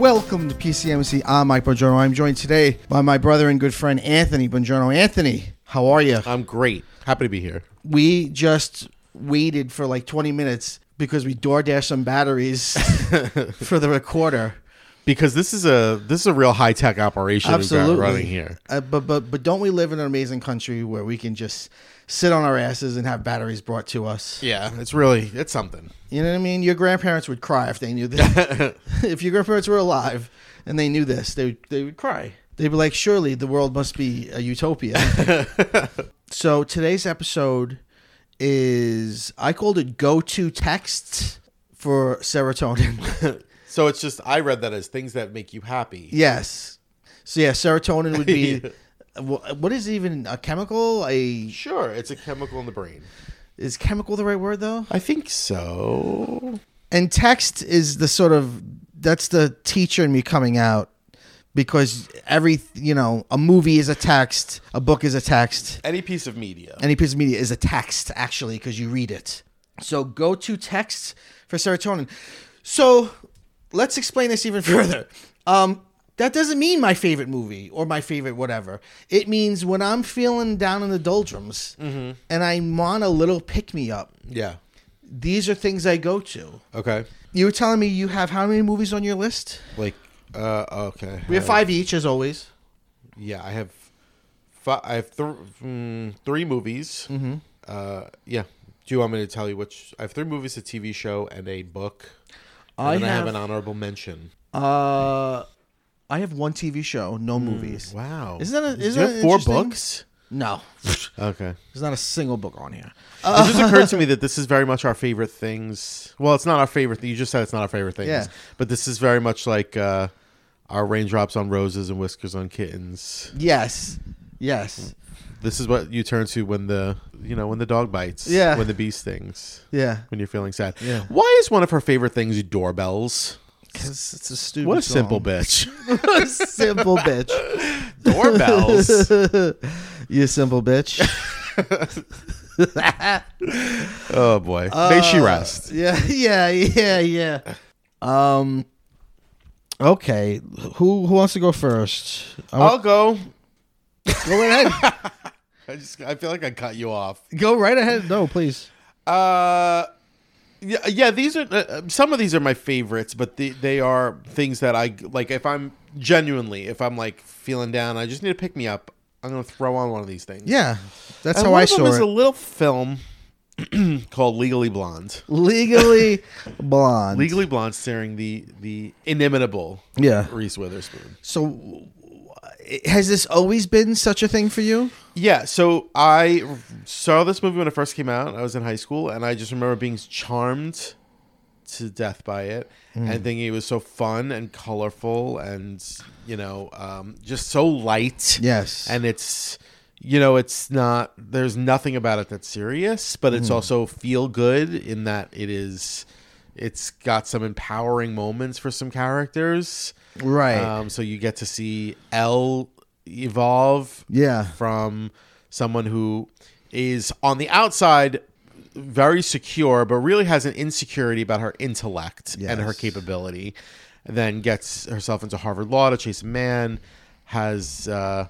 Welcome to PCMC. I'm Mike Bongiorno. I'm joined today by my brother and good friend Anthony Bongiorno. Anthony, how are you? I'm great. Happy to be here. We just waited for like 20 minutes because we DoorDashed some batteries for the recorder. Because this is a real high tech operation we've got running here. But don't we live in an amazing country where we can just sit on our asses and have batteries brought to us? Yeah, it's something. You know what I mean? Your grandparents would cry if they knew this. If your grandparents were alive and they knew this, they would cry. They'd be like, surely the world must be a utopia. So today's episode is, I called it Go-To Texts for Serotonin. So it's just, I read that as things that make you happy. Yes. So yeah, serotonin would be, what is even a chemical? Sure, it's a chemical in the brain. Is chemical the right word though? I think so. And text is the sort of, that's the teacher in me coming out, because a movie is a text, a book is a text. Any piece of media. Any piece of media is a text, actually, because you read it. So go-to texts for serotonin. So let's explain this even further. That doesn't mean my favorite movie or my favorite whatever. It means when I'm feeling down in the doldrums and I want a little pick-me-up. Yeah. These are things I go to. Okay. You were telling me you have how many movies on your list? Okay. We have 5 each, as always. Yeah, I have three movies. Mm-hmm. Yeah. Do you want me to tell you which? I have 3 movies, a TV show, and a book. And I have an honorable mention. I have 1 TV show, no movies. Wow. Isn't you have 4 books? No. Okay. There's not a single book on here. It just occurred to me that this is very much our favorite things. Well, it's not our favorite. You just said it's not our favorite things. Yeah. But this is very much like our Raindrops on Roses and Whiskers on Kittens. Yes. Yes. This is what you turn to when the dog bites. Yeah. When the bee stings. Yeah. When you're feeling sad. Yeah. Why is one of her favorite things doorbells? Because it's a stupid What a song. simple bitch. What a simple bitch. Doorbells. You simple bitch. Oh boy. May she rest. Yeah. Okay. Who wants to go first? I'll go. Go right ahead. I feel like I cut you off. Go right ahead. No, please. Yeah. These are some of these are my favorites, but they are things that I like. If I'm like feeling down, I just need to pick me up. I'm gonna throw on one of these things. Yeah, that's and how I saw it. One of them is a little film called Legally Blonde. Legally Blonde. Legally Blonde, starring the inimitable Reese Witherspoon. So, has this always been such a thing for you? Yeah. So I saw this movie when it first came out. I was in high school, and I just remember being charmed to death by it and thinking it was so fun and colorful and just so light. Yes. And it's not, there's nothing about it that's serious, but it's also feel good in that it's got some empowering moments for some characters. Right. So you get to see Elle evolve from someone who is on the outside very secure, but really has an insecurity about her intellect and her capability. Then gets herself into Harvard Law to chase a man. Has there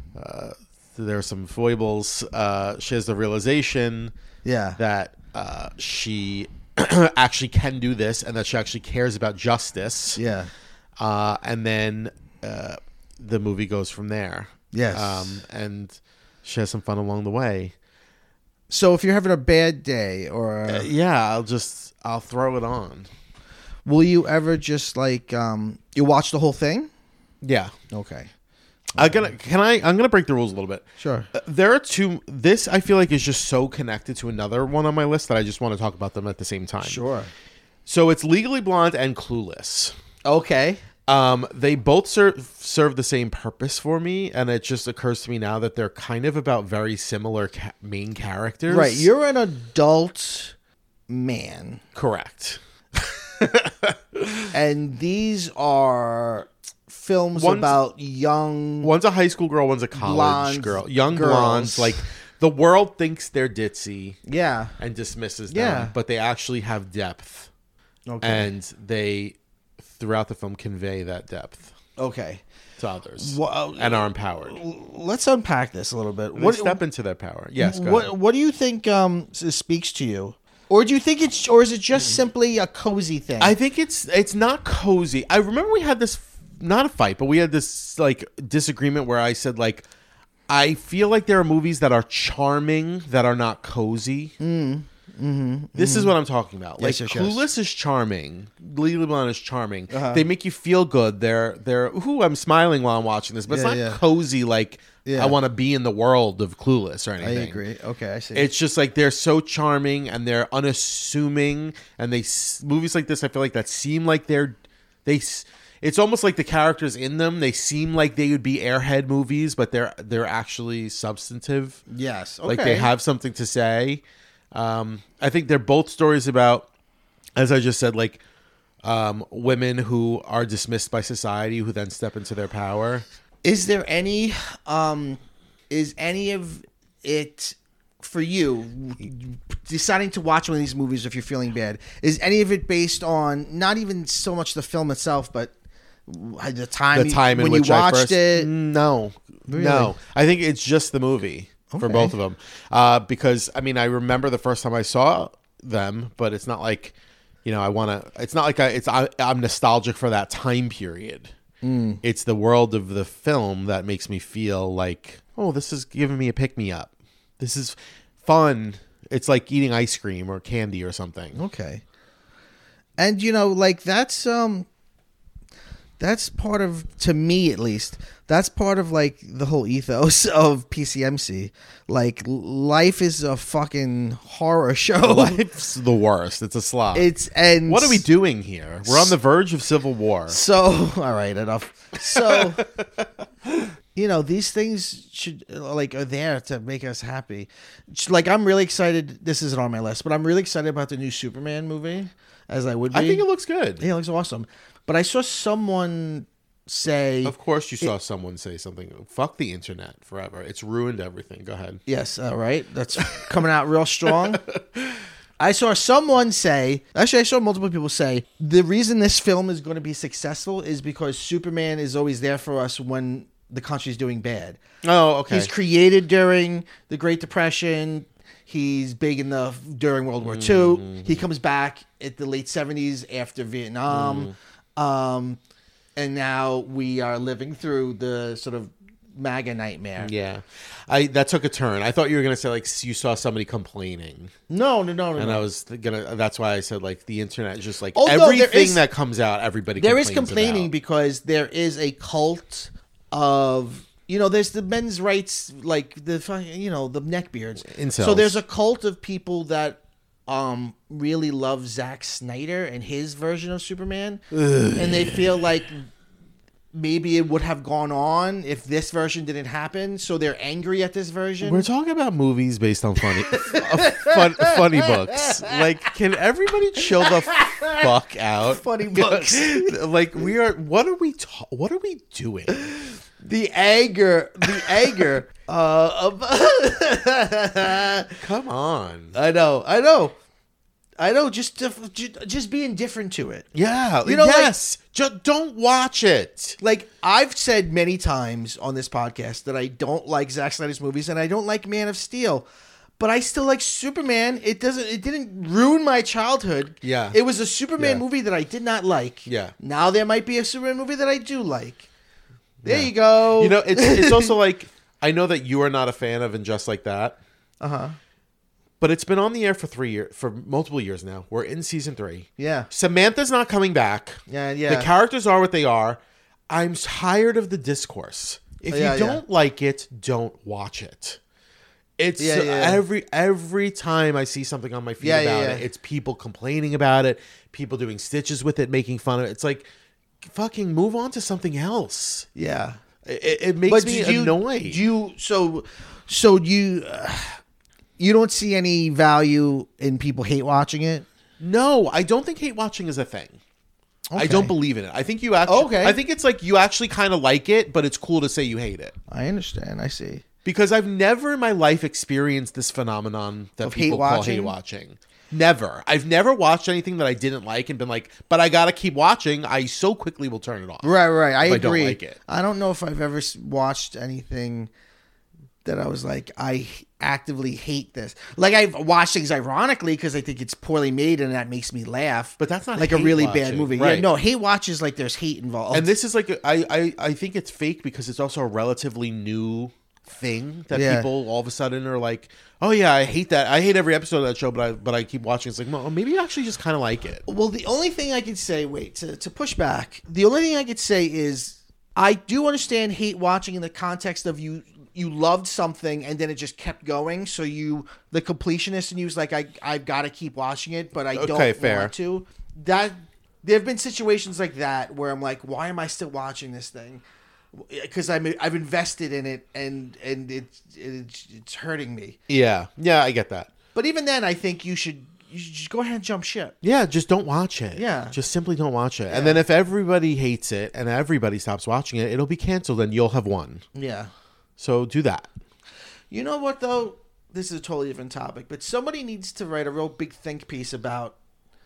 are some foibles. She has the realization that she actually can do this, and that she actually cares about justice. Yeah. And then the movie goes from there. Yes. And she has some fun along the way. So if you're having a bad day or I'll throw it on. Will you ever just you watch the whole thing? Yeah. Okay. I'm gonna break the rules a little bit. Sure. There are 2. This I feel like is just so connected to another one on my list that I just want to talk about them at the same time. Sure. So it's Legally Blonde and Clueless. Okay. They both serve the same purpose for me, and it just occurs to me now that they're kind of about very similar main characters. Right. You're an adult man. Correct. And these are films about young... One's a high school girl, one's a college girl. Young blondes. Like, the world thinks they're ditzy. Yeah. And dismisses them. But they actually have depth. Okay. And they... throughout the film convey that depth. Okay. To others and are empowered. Let's unpack this a little bit. What step into their power? Yes. What do you think speaks to you, or do you think is it just simply a cozy thing? I think it's not cozy. I remember we had this not a fight, but we had this like disagreement where I said like I feel like there are movies that are charming that are not cozy. This is what I'm talking about. Like Clueless is charming. Legally Blonde is charming. They make you feel good. They're I'm smiling while I'm watching this, but it's not cozy like I want to be in the world of Clueless or anything. I agree. Okay, I see. It's just like they're so charming and they're unassuming, and movies like this I feel like that seem like it's almost like the characters in them, they seem like they would be Airhead movies, but they're actually substantive. Yes. Okay. Like they have something to say. I think they're both stories about, as I just said, like women who are dismissed by society who then step into their power. Is there any is any of it for you deciding to watch one of these movies if you're feeling bad? Is any of it based on not even so much the film itself, but the time when you watched it? No, really? No. I think it's just the movie. For both of them. Because, I mean, I remember the first time I saw them, but it's not like, it's not like I'm nostalgic for that time period. It's the world of the film that makes me feel like, oh, this is giving me a pick-me-up. This is fun. It's like eating ice cream or candy or something. Okay. And, that's part of, to me at least, that's part of like the whole ethos of PCMC. Like, life is a fucking horror show. Life's the worst. It's a slog. And what are we doing here? We're on the verge of civil war. So, all right, enough. So, these things are there to make us happy. Like, I'm really excited. This isn't on my list, but I'm really excited about the new Superman movie, as I would be. I think it looks good. Yeah, it looks awesome. But I saw someone say... Of course you saw someone say something. Fuck the internet forever. It's ruined everything. Go ahead. Yes, right. That's coming out real strong. I saw someone say... Actually, I saw multiple people say, the reason this film is going to be successful is because Superman is always there for us when the country's doing bad. Oh, okay. He's created during the Great Depression. He's big during World War II. He comes back at the late 70s after Vietnam. And now we are living through the sort of MAGA nightmare. Yeah. That took a turn. I thought you were going to say, like, you saw somebody complaining. No. And I was that's why I said, like, the internet is just like everything that comes out, everybody there complains is complaining about. Because there is a cult of, there's the men's rights, like the neckbeards. Incels. So there's a cult of people that really love Zack Snyder and his version of Superman. And they feel like maybe it would have gone on if this version didn't happen, so they're angry at this version. We're talking about movies based on funny books. Like, can everybody chill the fuck out? Funny books. Like, what are we doing? The anger Come on. I know. Just be indifferent to it. Yeah. Yes. Just don't watch it. Like, I've said many times on this podcast that I don't like Zack Snyder's movies and I don't like Man of Steel, but I still like Superman. It didn't ruin my childhood. Yeah. It was a Superman movie that I did not like. Yeah. Now there might be a Superman movie that I do like. There you go. It's also like, I know that you are not a fan of And Just Like That. Uh-huh. But it's been on the air for multiple years now. We're in season 3. Yeah. Samantha's not coming back. Yeah. The characters are what they are. I'm tired of the discourse. If you don't like it, don't watch it. It's every time I see something on my feed about it, it's people complaining about it, people doing stitches with it, making fun of it. It's like, fucking move on to something else. Yeah. It makes me annoyed. So you don't see any value in people hate watching it? No, I don't think hate watching is a thing. Okay. I don't believe in it. I think you actually. Okay. I think it's like you actually kind of like it, but it's cool to say you hate it. I understand. I see. Because I've never in my life experienced this phenomenon that people call hate watching. Never. I've never watched anything that I didn't like and been like, but I got to keep watching. I so quickly will turn it off. Right. I agree. I don't like it. I don't know if I've ever watched anything that I was like, I actively hate this. Like, I've watched things ironically because I think it's poorly made and that makes me laugh. But that's not like a really bad movie. Right. Yeah, no, hate watch is like there's hate involved. And this is like, I think it's fake because it's also a relatively new thing that people all of a sudden are like, oh yeah, I hate that. I hate every episode of that show, but I keep watching. It's like, well, maybe you actually just kind of like it. Well, the only thing I could say, to push back, the only thing I could say is I do understand hate watching in the context of you loved something and then it just kept going. So the completionist in you is like, I've got to keep watching it, but I don't want to. That there have been situations like that where I'm like, why am I still watching this thing? Because I've invested in it and it's hurting me. Yeah, I get that. But even then, I think you should just go ahead and jump ship. Yeah, just don't watch it. Yeah, just simply don't watch it. Yeah. And then if everybody hates it and everybody stops watching it, it'll be canceled and you'll have won. Yeah. So do that. You know what though? This is a totally different topic, but somebody needs to write a real big think piece about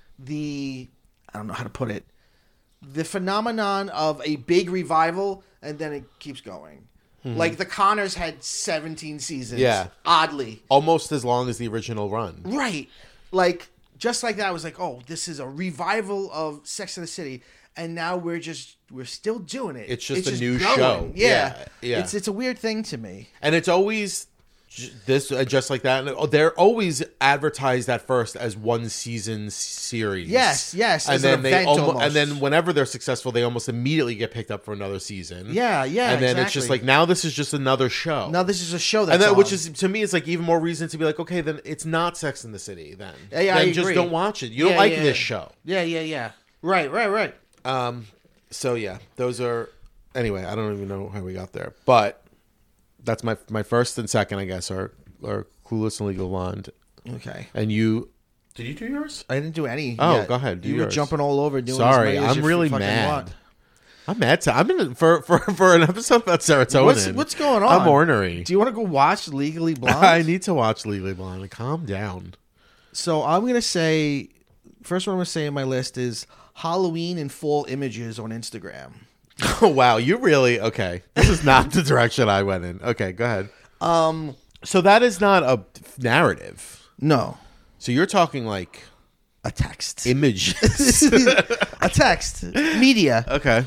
I don't know how to put it. The phenomenon of a big revival and then it keeps going. Mm-hmm. Like the Conners had 17 seasons. Yeah. Oddly. Almost as long as the original run. Right. Like, just like that, I was like, oh, this is a revival of Sex and the City. And now we're still doing it. It's just a new show. Yeah. It's a weird thing to me. And it's always this just like that. And they're always advertised at first as one season series. Yes. And then and then whenever they're successful, they almost immediately get picked up for another season. Yeah. And then it's just like, now this is just another show. Now this is a show which is, to me, it's like even more reason to be like, okay, then it's not Sex and the City. Then I just don't watch it. You don't like this show. Yeah. Right. So yeah, those are. Anyway, I don't even know how we got there, but that's my first and second, I guess, are Clueless and Legally Blonde. Okay. And you, did you do yours? I didn't do any. Oh, yet. Go ahead. You were jumping all over doing. Sorry, I'm really mad. I'm mad. I'm in for an episode about serotonin. What's going on? I'm ornery. Do you want to go watch Legally Blonde? I need to watch Legally Blonde. Calm down. So I'm gonna say, first one I'm gonna say in my list is Halloween and fall images on Instagram. Oh wow, you really okay? This is not the direction I went in. Okay, go ahead. So that is not a narrative. No. So you're talking like a text, images, a text, media. Okay.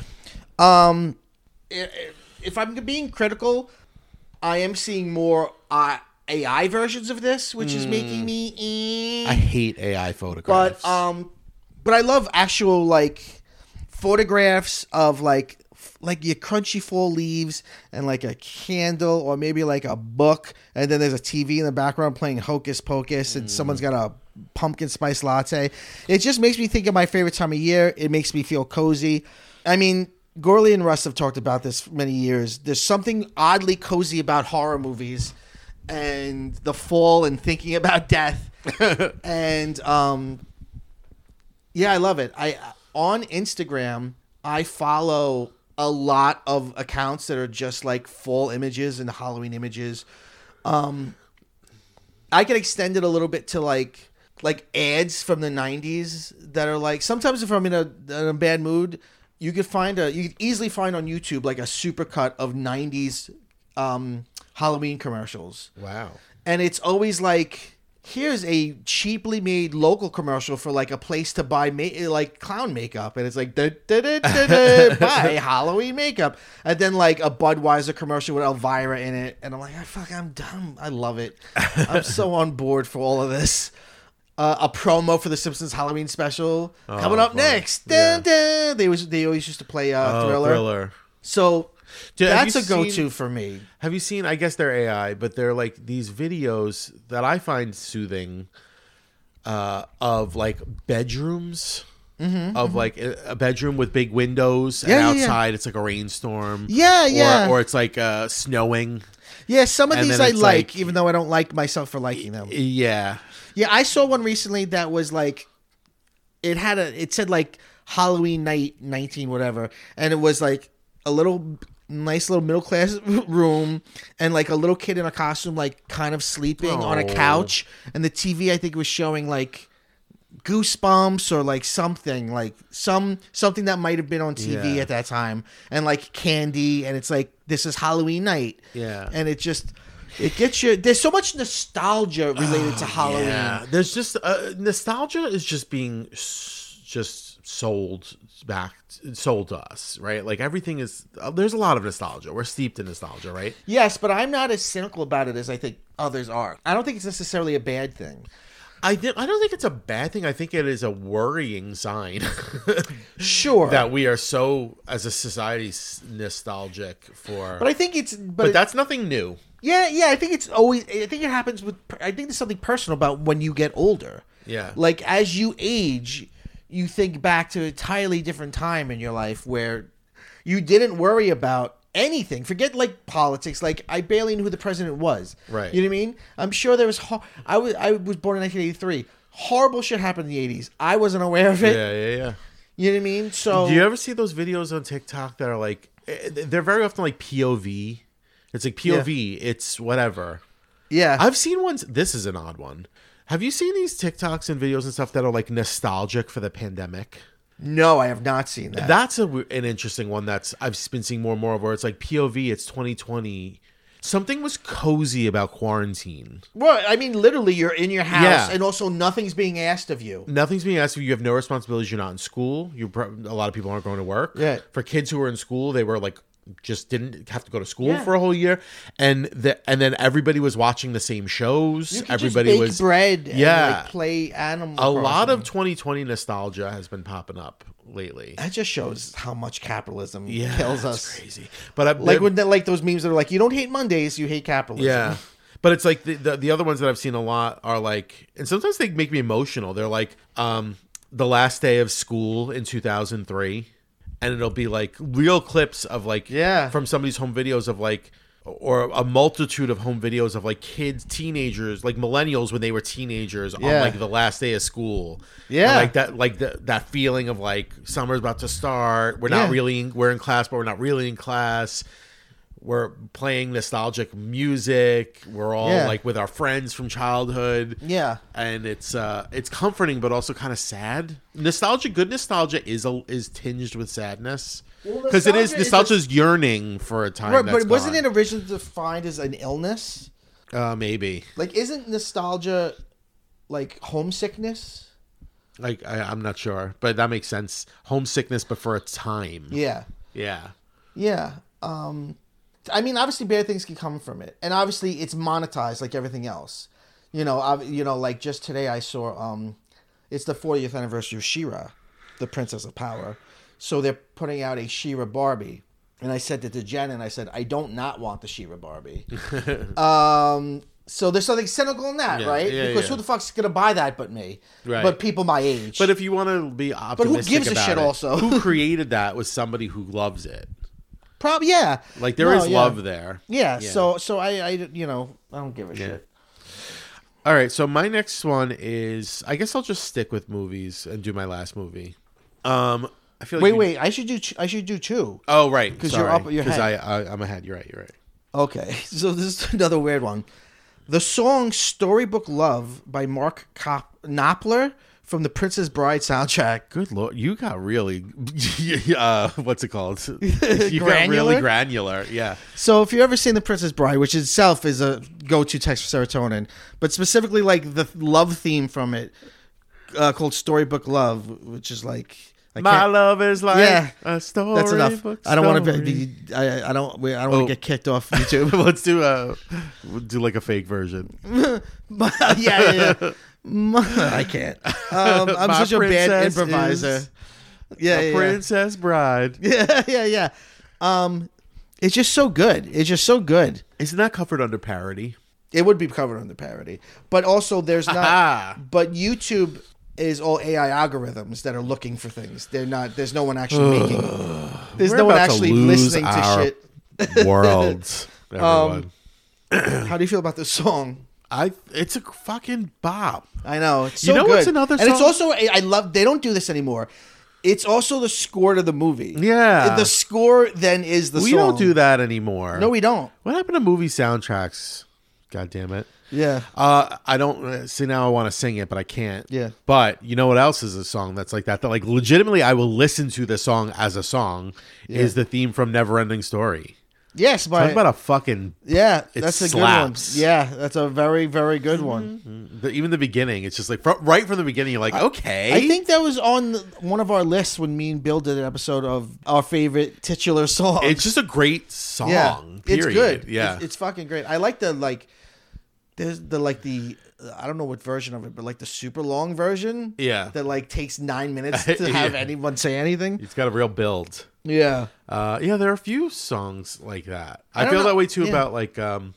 If I'm being critical, I am seeing more AI versions of this, which is making me. I hate AI photographs. But I love actual like photographs of like your crunchy fall leaves and like a candle or maybe like a book, and then there's a TV in the background playing Hocus Pocus and someone's got a pumpkin spice latte. It just makes me think of my favorite time of year. It makes me feel cozy. I mean, Gorley and Russ have talked about this for many years. There's something oddly cozy about horror movies and the fall and thinking about death. And yeah, I love it. On Instagram, I follow a lot of accounts that are just like fall images and Halloween images. I can extend it a little bit to like ads from the 90s that are like, sometimes if I'm in a bad mood, you could easily find on YouTube like a supercut of 90s Halloween commercials. Wow. And it's always like, here's a cheaply made local commercial for like a place to buy like clown makeup, and it's like buy Halloween makeup, and then like a Budweiser commercial with Elvira in it, and I'm like, I'm dumb. I love it. I'm so on board for all of this. A promo for the Simpsons Halloween special coming up next. Dun, dun. They always used to play Thriller. So that's a go-to for me. Have you seen, I guess they're AI, but they're like these videos that I find soothing of like bedrooms. Of like a bedroom with big windows, and outside it's like a rainstorm. Or it's like snowing. Yeah, some of these I like, even though I don't like myself for liking them. Yeah. Yeah, I saw one recently that was like, it said like Halloween night 19 whatever, and it was like a little nice little middle class room, and like a little kid in a costume, like kind of sleeping on a couch, and the TV I think was showing like Goosebumps or like something that might have been on TV at that time, and like candy, and it's like this is Halloween night, and it gets you. There's so much nostalgia related to Halloween. Yeah. There's just nostalgia is just being just sold to us, right? Like everything is. There's a lot of nostalgia. We're steeped in nostalgia, right? Yes, but I'm not as cynical about it as I think others are. I don't think it's necessarily a bad thing. I don't think it's a bad thing. I think it is a worrying sign. Sure. That we are so, as a society, nostalgic for. But I think it's. But that's nothing new. Yeah. I think it's always. I think it happens with. I think there's something personal about when you get older. Yeah. Like as you age, you think back to an entirely different time in your life where you didn't worry about anything. Forget like politics. Like I barely knew who the president was. Right. You know what I mean? I'm sure there was. I was born in 1983. Horrible shit happened in the 80s. I wasn't aware of it. Yeah. You know what I mean? So do you ever see those videos on TikTok that are like? They're very often like POV. It's like POV. Yeah. It's whatever. Yeah. I've seen ones. This is an odd one. Have you seen these TikToks and videos and stuff that are like nostalgic for the pandemic? No, I have not seen that. That's an interesting one that's I've been seeing more and more of where it's like POV, it's 2020. Something was cozy about quarantine. Well, I mean, literally, you're in your house and also nothing's being asked of you. Nothing's being asked of you. You have no responsibilities. You're not in school. A lot of people aren't going to work. Yeah. For kids who were in school, they were like just didn't have to go to school for a whole year, and then everybody was watching the same shows. You could everybody just bake was bread and like play Animal Crossing. A lot of 2020 nostalgia has been popping up lately. That just shows how much capitalism kills us. Crazy. But like those memes that are like, you don't hate Mondays, you hate capitalism. Yeah. But it's like the other ones that I've seen a lot are like, and sometimes they make me emotional. They're like the last day of school in 2003. And it'll be like real clips of like from somebody's home videos of like, or a multitude of home videos of like kids, teenagers, like millennials when they were teenagers on like the last day of school. Yeah, and like that feeling of like summer's about to start. We're in class, but we're not really in class. We're playing nostalgic music. We're all like with our friends from childhood. Yeah, and it's comforting, but also kind of sad. Good nostalgia is tinged with sadness because nostalgia is yearning for a time. Right, but wasn't it originally defined as an illness? Maybe. Like, isn't nostalgia like homesickness? Like I'm not sure, but that makes sense. Homesickness, but for a time. Yeah. Yeah. I mean, obviously, bad things can come from it, and obviously, it's monetized like everything else. Like just today, I saw it's the 40th anniversary of She-Ra, the Princess of Power. So they're putting out a She-Ra Barbie, and I said that to Jen, and I said, I don't not want the She-Ra Barbie. So there's something cynical in that, right? Because who the fuck's gonna buy that but me? Right. But people my age. But if you want to be optimistic, but who gives a shit? Also, who created that was somebody who loves it. Probably, yeah. Like there is love there. Yeah. So I don't give a shit. All right. So my next one is, I guess I'll just stick with movies and do my last movie. I feel like wait. I should do two. Oh, right. Because you're up. Because I'm ahead. You're right. Okay. So this is another weird one. The song "Storybook Love" by Mark Knopfler from the Princess Bride soundtrack. Good Lord, you got really, what's it called? You got really granular, yeah. So if you've ever seen the Princess Bride, which itself is a go-to text for serotonin, but specifically like the love theme from it, called "Storybook Love," which is like my love is like a story. That's enough. I don't want to be. I don't want to get kicked off YouTube. Let's do like a fake version. Yeah. I can't. I'm such a bad improviser. Princess Bride. Yeah. It's just so good. Isn't that covered under parody? It would be covered under parody, but also there's not. But YouTube is all AI algorithms that are looking for things. They're not. There's no one actually making. There's no one actually listening to shit. Worlds. Everyone. How do you feel about this song? It's a fucking bop. I know. It's so good. What's another song? And it's also, I love, they don't do this anymore. It's also the score to the movie. Yeah. The score then is the song. We don't do that anymore. No, we don't. What happened to movie soundtracks? God damn it. Yeah. I don't see now I want to sing it, but I can't. Yeah. But you know what else is a song that's like that like legitimately I will listen to the song as a song is the theme from Neverending Story. Yes, but talk about a fucking that's a slaps. good one. Yeah, that's a very, very good one. Even the beginning, it's just like right from the beginning, you're like, okay. I think that was on one of our lists when me and Bill did an episode of our favorite titular songs. It's just a great song. Yeah, period. it's good. Yeah, it's fucking great. I like the there's the I don't know what version of it, but like the super long version. Yeah, that like takes 9 minutes to have anyone say anything. It's got a real build. Yeah. There are a few songs like that. I feel that way too about like the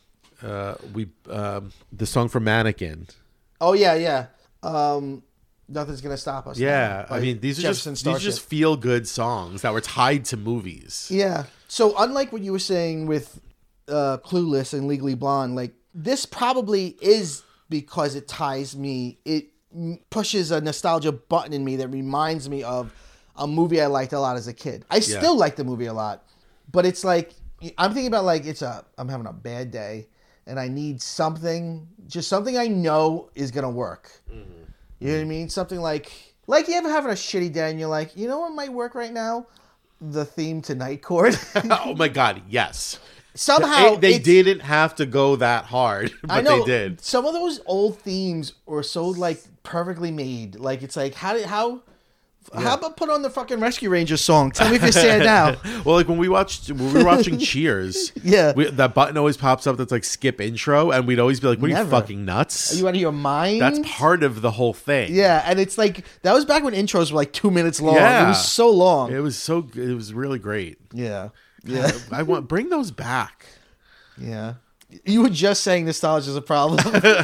song from Mannequin. Oh yeah. Nothing's Gonna Stop Us. Yeah. I mean, these are just feel good songs that were tied to movies. Yeah. So unlike what you were saying with Clueless and Legally Blonde, like this probably is because it ties me. It pushes a nostalgia button in me that reminds me of a movie I liked a lot as a kid. I still like the movie a lot, but it's like I'm thinking about like I'm having a bad day and I need something I know is gonna work. Mm-hmm. You know what I mean? Something like you ever having a shitty day and you're like, you know what might work right now? The theme to Night Court. Oh my god, yes. Somehow they didn't have to go that hard, but they did. Some of those old themes were so like perfectly made. Like it's like how about put on the fucking Rescue Rangers song? Tell me if you're sad now. Well, like when we were watching Cheers, that button always pops up that's like skip intro, and we'd always be like, "What are you fucking nuts? Are you out of your mind?" That's part of the whole thing. Yeah, and it's like that was back when intros were like 2 minutes long. Yeah. It was so long. It was really great. Yeah. I want bring those back. Yeah. You were just saying nostalgia is a problem,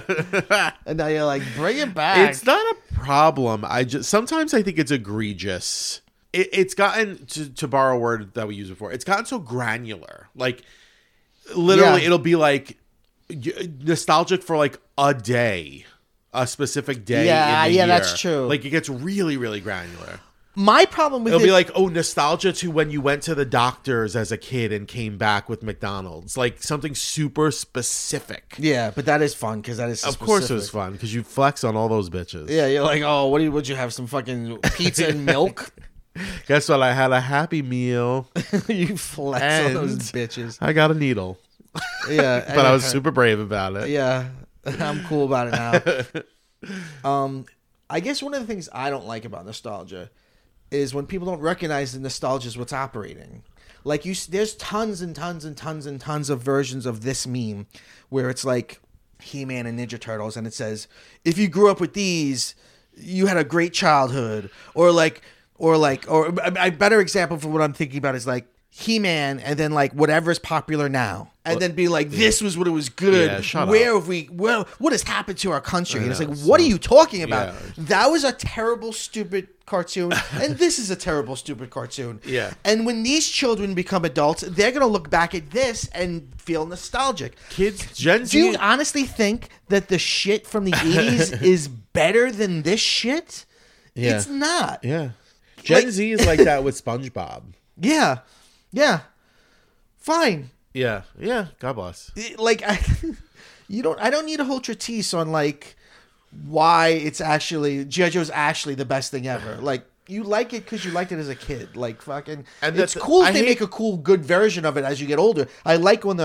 and now you're like, bring it back. It's not a problem. Sometimes I think it's egregious. It's gotten to borrow a word that we used before. It's gotten so granular. Like literally, it'll be like nostalgic for like a day, a specific day. Yeah, in the year. That's true. Like it gets really, really granular. My problem with it'll be like, nostalgia to when you went to the doctors as a kid and came back with McDonald's, like something super specific. Yeah, but that is fun because that is of course it was fun because you flex on all those bitches. Yeah, you're like, oh, would you have some fucking pizza and milk? Guess what? I had a Happy Meal. You flex on those bitches. I got a needle. Yeah, but I was super brave about it. Yeah, I'm cool about it now. I guess one of the things I don't like about nostalgia is when people don't recognize that nostalgia is what's operating. Like there's tons and tons and tons and tons of versions of this meme where it's like He-Man and Ninja Turtles, and it says, "If you grew up with these, you had a great childhood." Or a better example for what I'm thinking about is like He-Man, and then like whatever's popular now, and then be like, "This was what it was good." Yeah, shut up. What has happened to our country? And it's like, what are you talking about? Yeah. That was a terrible, stupid cartoon, and this is a terrible, stupid cartoon. Yeah. And when these children become adults, they're gonna look back at this and feel nostalgic. Kids, Gen Z. Do you honestly think that the shit from the 80s is better than this shit? Yeah. It's not. Yeah. Gen Z is like that with SpongeBob. Yeah. Yeah. Fine. Yeah. Yeah. God bless. Like, I don't need a whole treatise on like why it's actually G.I. Joe's actually the best thing ever. Like, you like it because you liked it as a kid. Like, fucking, and it's cool if they make a cool, good version of it as you get older. I like when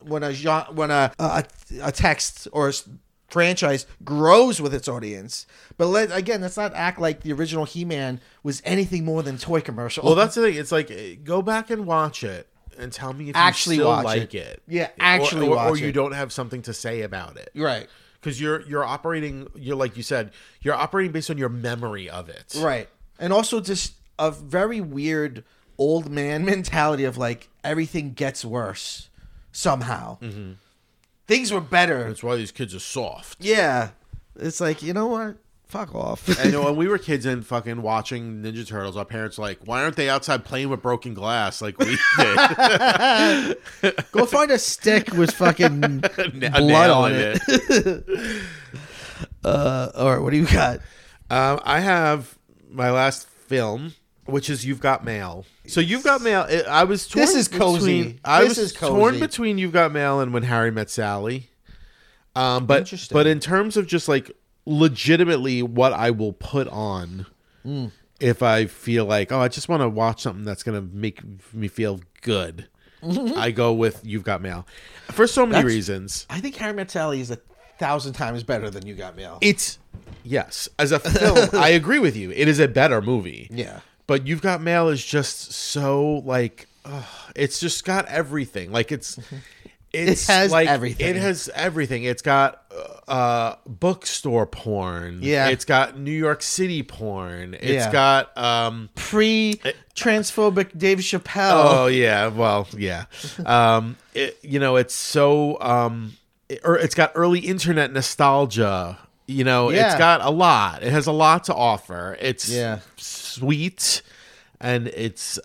a text or a franchise grows with its audience. But let's not act like the original He-Man was anything more than toy commercial. Well, that's the thing. It's like, go back and watch it and tell me if actually you still like it. Yeah, actually watch it. Or you don't have something to say about it. Right. Because you're operating, like you said, you're operating based on your memory of it. Right. And also just a very weird old man mentality of like everything gets worse somehow. Mm-hmm. Things were better. That's why these kids are soft. Yeah. It's like, you know what? Fuck off. And when we were kids and fucking watching Ninja Turtles, our parents were like, why aren't they outside playing with broken glass like we did? Go find a stick with fucking blood on it. All right, what do you got? I have my last film which is You've Got Mail. So You've Got Mail. I was torn. This is cozy. Torn between You've Got Mail and When Harry Met Sally. But in terms of just like legitimately what I will put on if I feel like, I just want to watch something that's going to make me feel good, I go with You've Got Mail for so many reasons. I think Harry Met Sally is 1,000 times better than You Got Mail. Yes, as a film, I agree with you. It is a better movie. Yeah. But You've Got Mail is just so like, it's just got everything. Like it has like, everything. It has everything. It's got bookstore porn. Yeah. It's got New York City porn. It's got pre-transphobic Dave Chappelle. Oh yeah, well yeah. It's so it's got early internet nostalgia. It's got a lot. It has a lot to offer. It's sweet, and it's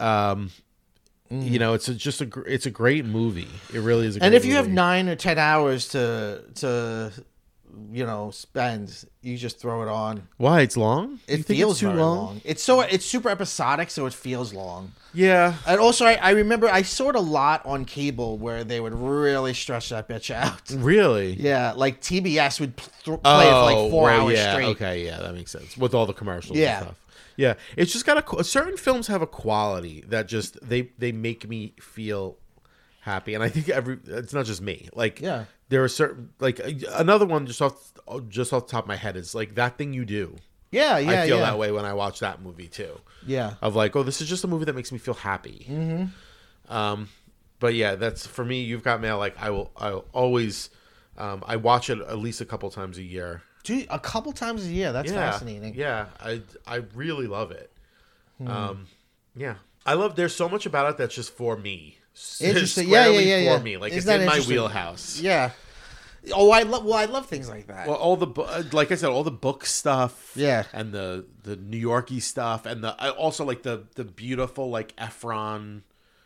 it's a great movie. It really is. And if you have 9 or 10 hours to spend, you just throw it on. Why? It's long? It feels too long. It's super episodic, so it feels long. Yeah. And also, I remember I saw it a lot on cable where they would really stretch that bitch out. Really? Yeah, like TBS would play it for like 4 hours straight. Okay, yeah, that makes sense. With all the commercials and stuff. Yeah, it's just got certain films have a quality that just they make me feel happy, and I think it's not just me. Like, there are certain, like, another one just off the top of my head is like That Thing You Do. Yeah, I feel that way when I watch that movie too. Yeah, of like, this is just a movie that makes me feel happy. Mm-hmm. But yeah, that's for me. You've Got Mail. Like, I'll always, I watch it at least a couple times a year. Dude, a couple times a year. That's fascinating. Yeah, I really love it. Yeah, I love. There's so much about it that's just for me. Interesting. Yeah. For me, like, it's in my wheelhouse. Yeah. Oh, I love things like that. Well, all the like I said, all the book stuff. Yeah. And the New Yorkie stuff, and I also like the beautiful like Efron.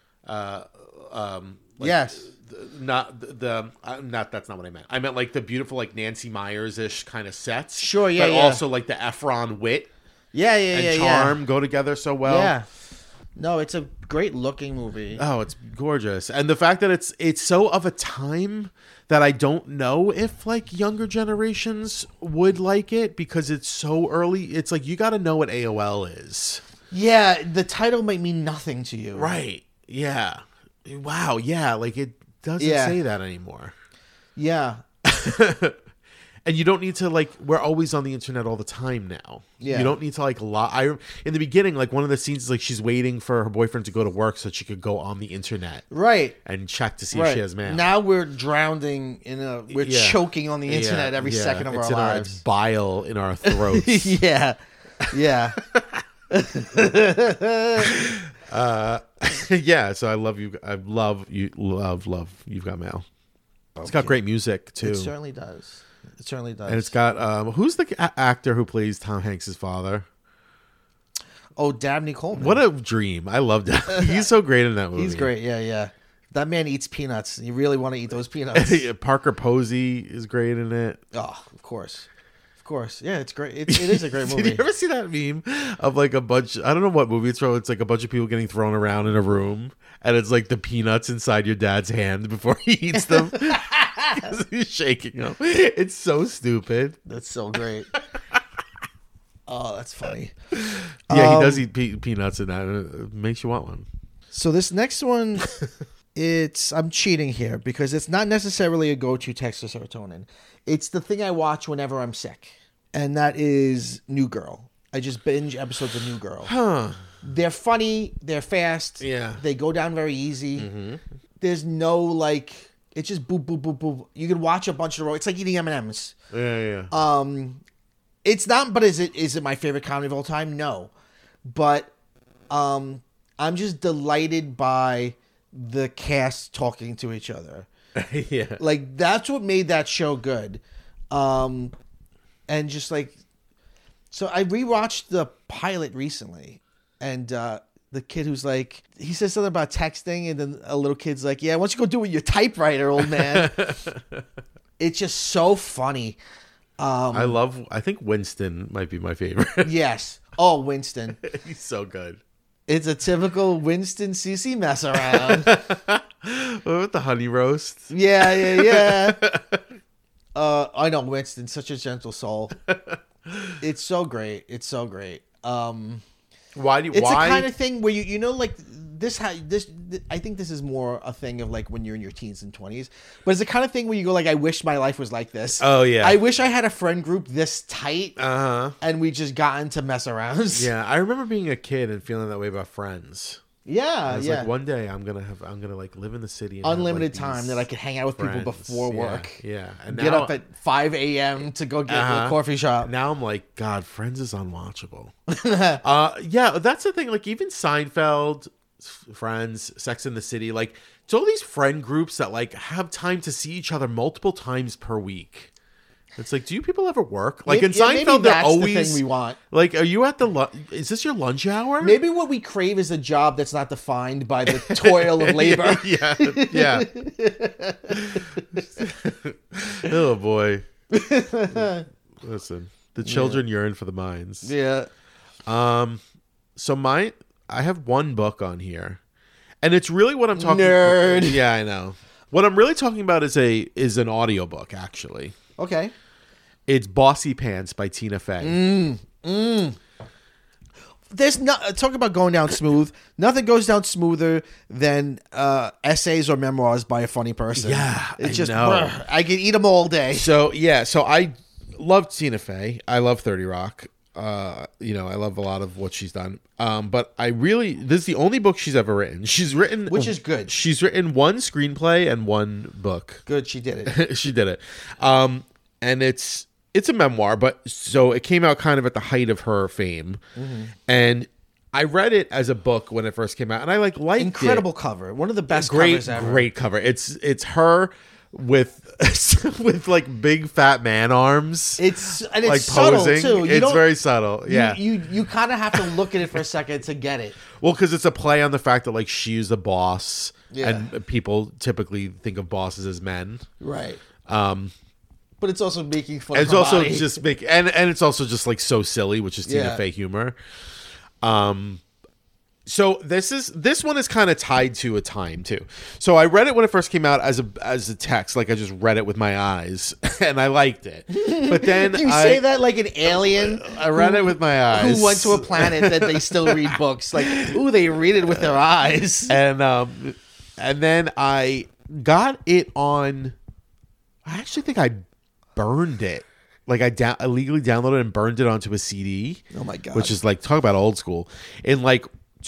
Yes. That's not what I meant. I meant like the beautiful like Nancy Meyers-ish kind of sets. Sure, yeah. But also like the Efron wit. And charm go together so well. Yeah. No, it's a great looking movie. Oh, it's gorgeous. And the fact that it's so of a time that I don't know if like younger generations would like it because it's so early. It's like you got to know what AOL is. Yeah, the title might mean nothing to you. Right. Yeah. Wow, yeah, like it doesn't say that anymore. Yeah. And you don't need to like. We're always on the internet all the time now. Yeah. You don't need to like in the beginning, like one of the scenes is like she's waiting for her boyfriend to go to work so she could go on the internet, right, and check to see if she has mail. Now we're drowning we're choking on the internet every second of our lives. It's bile in our throats. Yeah. Yeah. So I love you. I love you. Love. You've Got Mail. It's got great music too. It certainly does. And it's got who's the actor who plays Tom Hanks' father? Oh, Dabney Coleman. What a dream! I love that. He's so great in that movie. He's great. Yeah. That man eats peanuts. You really want to eat those peanuts. Parker Posey is great in it. Oh, of course. Yeah, it's great. It is a great movie. Did you ever see that meme of like a bunch? I don't know what movie it's from. It's like a bunch of people getting thrown around in a room, and it's like the peanuts inside your dad's hand before he eats them. He's shaking them. It's so stupid. That's so great. Oh, that's funny. Yeah, he does eat peanuts in that. It makes you want one. So this next one, I'm cheating here because it's not necessarily a go-to text for serotonin. It's the thing I watch whenever I'm sick, and that is New Girl. I just binge episodes of New Girl. Huh. They're funny. They're fast. Yeah. They go down very easy. Mm-hmm. There's no like. It's just boop boop boop boop. You can watch a bunch of. It's like eating M&Ms. Yeah. It's not. But is it my favorite comedy of all time? No. But I'm just delighted by the cast talking to each other. Yeah. Like, that's what made that show good. And just like, so I rewatched the pilot recently, and the kid who's like, he says something about texting, and then a little kid's like, yeah, why don't you go do it with your typewriter, old man? It's just so funny. I think Winston might be my favorite. Yes. Oh, Winston. He's so good. It's a typical Winston CC mess around. What with the honey roast? Yeah. I know Winston, such a gentle soul. It's so great. It's so great. Why? The kind of thing where you know, like this. I think this is more a thing of like when you're in your teens and 20s. But it's the kind of thing where you go like, I wish my life was like this. Oh yeah. I wish I had a friend group this tight. Uh-huh. And we just got into mess arounds. Yeah, I remember being a kid and feeling that way about friends. Yeah, I was like, one day I'm gonna like live in the city. And unlimited have, like, time that I could hang out with people before work. Yeah, and get up at 5 a.m. to go get a coffee shop. Now I'm like, God, Friends is unwatchable. Yeah, that's the thing. Like even Seinfeld, Friends, Sex and the City, like it's all these friend groups that like have time to see each other multiple times per week. It's like, do you people ever work? Like in Seinfeld, they're always the thing we want. Like, are you at the? Is this your lunch hour? Maybe what we crave is a job that's not defined by the toil of labor. yeah. Oh boy. Listen, the children yearn for the mines. Yeah. So I have one book on here, and it's really what I'm talking. Nerd. Yeah, I know. What I'm really talking about is an audiobook, actually. Okay. It's Bossy Pants by Tina Fey. There's talk about going down smooth. Nothing goes down smoother than essays or memoirs by a funny person. Yeah, it's just I can eat them all day. So I love Tina Fey. I love 30 Rock. I love a lot of what she's done. But this is the only book she's ever written. Which is good. She's written one screenplay and one book. Good, she did it. She did it. And it's a memoir, but so it came out kind of at the height of her fame. Mm-hmm. And I read it as a book when it first came out, and I liked incredible it. cover. One of the best covers ever. Great cover. It's her with like big fat man arms. It's like subtle posing. Too. It's very subtle. Yeah. You kind of have to look at it for a second to get it. Well, because it's a play on the fact that like she's the boss, and people typically think of bosses as men. Right. But it's also making fun. It's of her also body. just and it's also just like so silly, which is Tina Fey humor. So this one is kind of tied to a time too. So I read it when it first came out as a text, like I just read it with my eyes, and I liked it. But then you say that like an alien. I read it with my eyes. Who went to a planet that they still read books? Like, ooh, they read it with their eyes. And then I got it on. I actually think I burned it. Like I illegally downloaded and burned it onto a CD. Oh my god! Which is like, talk about old school. In like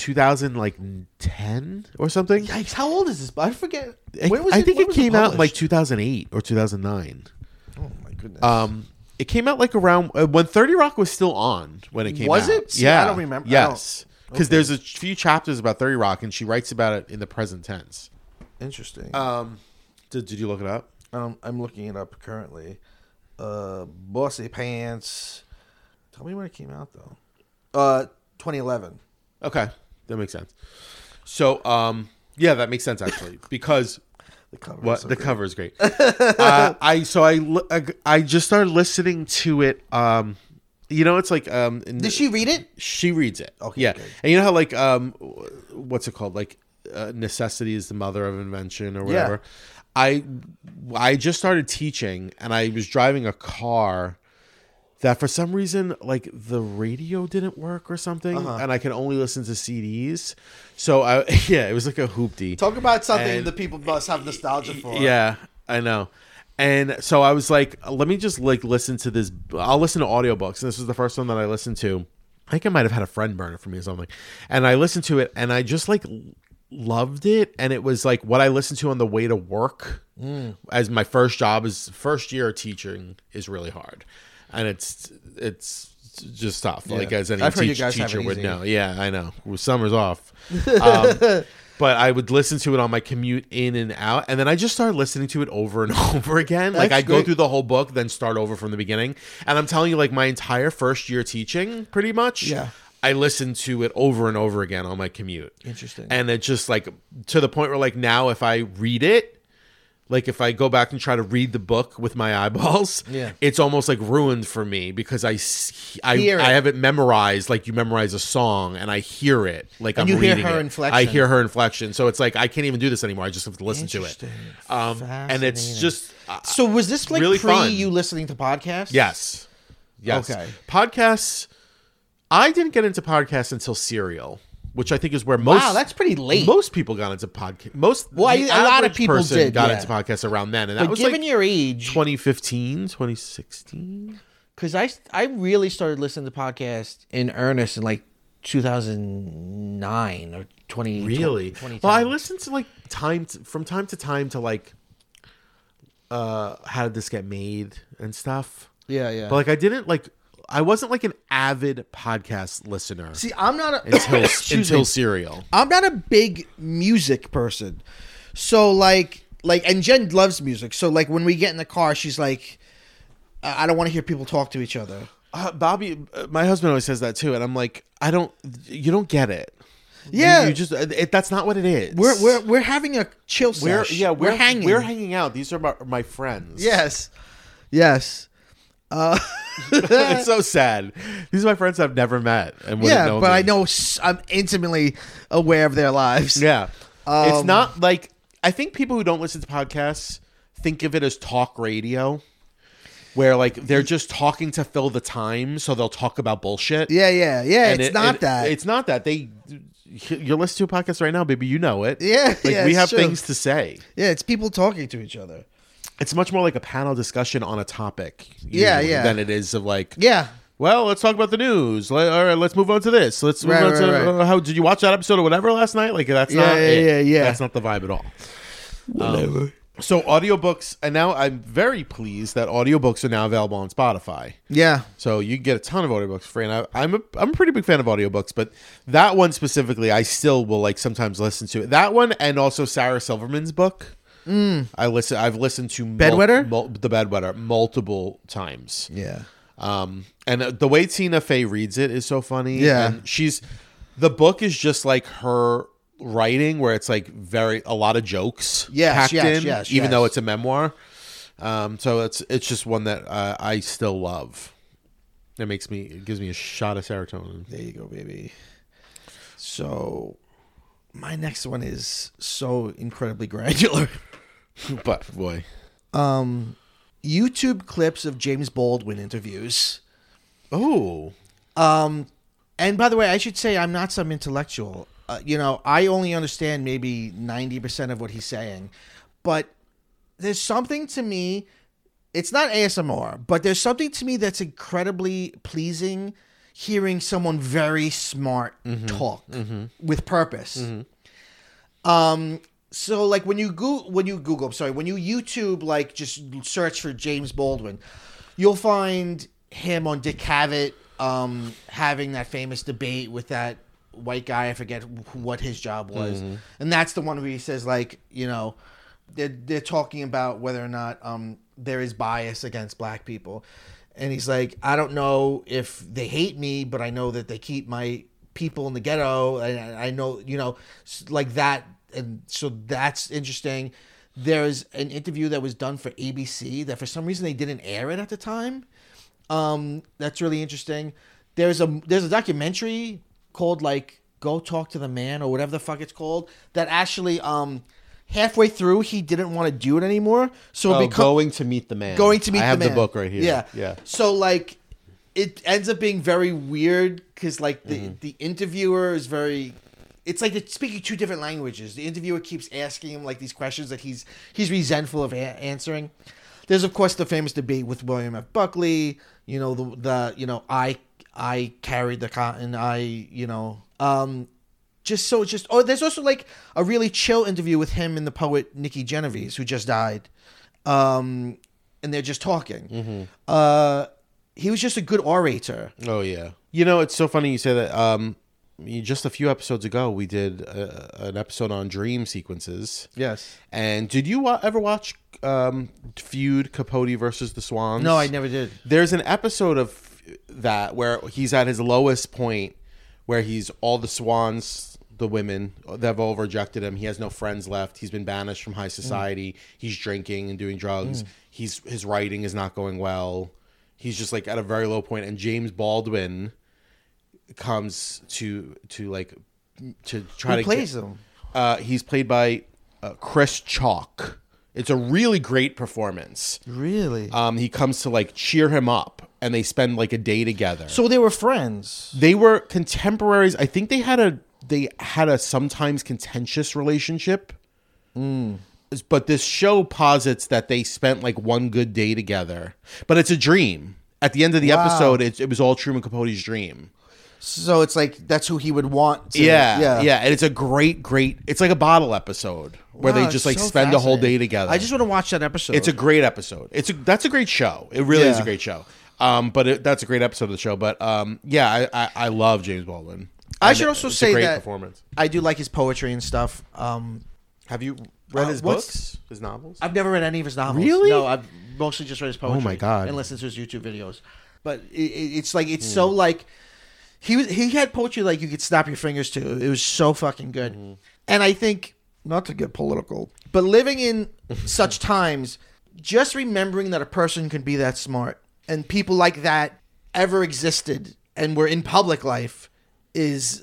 2010 or something. Yikes! How old is this? I forget. I think it came out in like 2008 or 2009. Oh my goodness! It came out like around when 30 Rock was still on when it came out. Was it? Yeah, I don't remember. Yes, because there's a few chapters about 30 Rock, and she writes about it in the present tense. Interesting. Did you look it up? I'm looking it up currently. Bossy Pants. Tell me when it came out though. 2011. Okay, that makes sense. So, yeah, that makes sense actually because the cover. Cover is great. I just started listening to it. It's like did she read it? She reads it. Okay, yeah, good. And you know how like what's it called? Like necessity is the mother of invention or whatever. Yeah. I just started teaching, and I was driving a car that for some reason like the radio didn't work or something, and I could only listen to CDs. So it was like a hoopty. Talk about something that people must have nostalgia for. Yeah, I know. And so I was like, let me just like listen to this. I'll listen to audiobooks. And this was the first one that I listened to. I think I might have had a friend burn it for me or something. And I listened to it, and I just like loved it. And it was like what I listened to on the way to work as my first job. Is first year teaching is really hard, and it's just tough. Yeah. Like as any teacher would know. Yeah, I know. Summer's off. But I would listen to it on my commute in and out, and then I just started listening to it over and over again. Like I'd go through the whole book, then start over from the beginning. And I'm telling you, like my entire first year teaching, pretty much, I listened to it over and over again on my commute. Interesting. And it just like to the point where like now if I read it, Like if I go back and try to read the book with my eyeballs, it's almost like ruined for me because I have it memorized like you memorize a song and I hear it like I'm reading it. Inflection. I hear her inflection. So it's like I can't even do this anymore. I just have to listen to it. And it's just so was this like really fun. You listening to podcasts? Yes. Okay. Podcasts. I didn't get into podcasts until Serial. Which I think is where most that's pretty late. Most people got into podcasts. A lot of people got into podcasts around then, and that was given your age, 2015, 2016. Because I really started listening to podcasts in earnest in like 2009 or 20. Really? 2010. Well, I listened to like from time to time to like how did this get made and stuff. Yeah. But like I wasn't like an avid podcast listener. See, I'm not until Serial. I'm not a big music person. So like and Jen loves music. So like when we get in the car, she's like, I don't want to hear people talk to each other. Bobby, my husband always says that too, and I'm like, you don't get it. Yeah, you just that's not what it is. We're having a chill session. We're hanging out. These are my friends. Yes. It's so sad. These are my friends I've never met and wouldn't know but me. I know I'm intimately aware of their lives. Yeah, it's not like I think people who don't listen to podcasts think of it as talk radio, where like they're just talking to fill the time, so they'll talk about bullshit. Yeah. It's not that. It's not that. You're listening to a podcast right now, baby. You know it. Yeah, like we have things to say. Yeah, it's people talking to each other. It's much more like a panel discussion on a topic. Yeah. Than it is of like, well, let's talk about the news. All right, let's move on to this. Let's move on to how did you watch that episode or whatever last night? Like that's not it. Yeah. That's not the vibe at all. Whatever. So audiobooks, and now I'm very pleased that audiobooks are now available on Spotify. Yeah. So you can get a ton of audiobooks for free. And I'm a pretty big fan of audiobooks, but that one specifically, I still will like sometimes listen to it. That one and also Sarah Silverman's book. I've listened to Bedwetter? The Bedwetter multiple times. Yeah. And the way Tina Fey reads it is so funny. Yeah. And the book is just like her writing where it's like a lot of jokes packed in, even though it's a memoir. So it's just one that I still love. It gives me a shot of serotonin. There you go, baby. So my next one is so incredibly granular. But boy. YouTube clips of James Baldwin interviews. Oh. And by the way, I should say I'm not some intellectual. I only understand maybe 90% of what he's saying. But there's something to me, it's not ASMR, but there's something to me that's incredibly pleasing hearing someone very smart talk with purpose. So like when you YouTube, like just search for James Baldwin, you'll find him on Dick Cavett having that famous debate with that white guy. I forget what his job was. And that's the one where he says like, they're talking about whether or not there is bias against black people. And he's like, I don't know if they hate me, but I know that they keep my people in the ghetto. And I know, like that. And so that's interesting. There's an interview that was done for ABC that for some reason they didn't air it at the time. That's really interesting. There's a documentary called like Go Talk to the Man or whatever the fuck it's called that actually halfway through he didn't want to do it anymore. So Going to Meet the Man. I have the book right here. Yeah. So like it ends up being very weird because like the interviewer is very. It's like they're speaking two different languages. The interviewer keeps asking him like these questions that he's resentful of answering. There's of course the famous debate with William F. Buckley. I carried the cotton. There's also like a really chill interview with him and the poet Nikki Genovese who just died, and they're just talking. He was just a good orator. Oh yeah. It's so funny you say that. Just a few episodes ago, we did an episode on dream sequences. Yes. And did you ever watch Feud Capote versus the Swans? No, I never did. There's an episode of that where he's at his lowest point, where all the swans the women. They've all rejected him. He has no friends left. He's been banished from high society. He's drinking and doing drugs. His writing is not going well. He's just like at a very low point. And James Baldwin comes to try to plays him. He's played by Chris Chalk. It's a really great performance. Really? He comes to like cheer him up, and they spend like a day together. So they were friends. They were contemporaries. I think they had a sometimes contentious relationship. But this show posits that they spent like one good day together. But it's a dream. At the end of the episode, it was all Truman Capote's dream. So it's like that's who he would want to. Yeah. And it's a great. It's like a bottle episode where they just like spend a whole day together. I just want to watch that episode. It's a great episode. That's a great show. It really is a great show. That's a great episode of the show. But I love James Baldwin. I should also say great that performance. I do like his poetry and stuff. Have you read his books, his novels? I've never read any of his novels. Really? No, I've mostly just read his poetry. Oh my God. And listened to his YouTube videos. But it's like so like he had poetry like you could snap your fingers to. It was so fucking good. And I think, not to get political, but living in such times, just remembering that a person can be that smart and people like that ever existed and were in public life is